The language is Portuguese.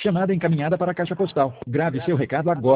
Chamada encaminhada para a caixa postal. Grave seu recado agora.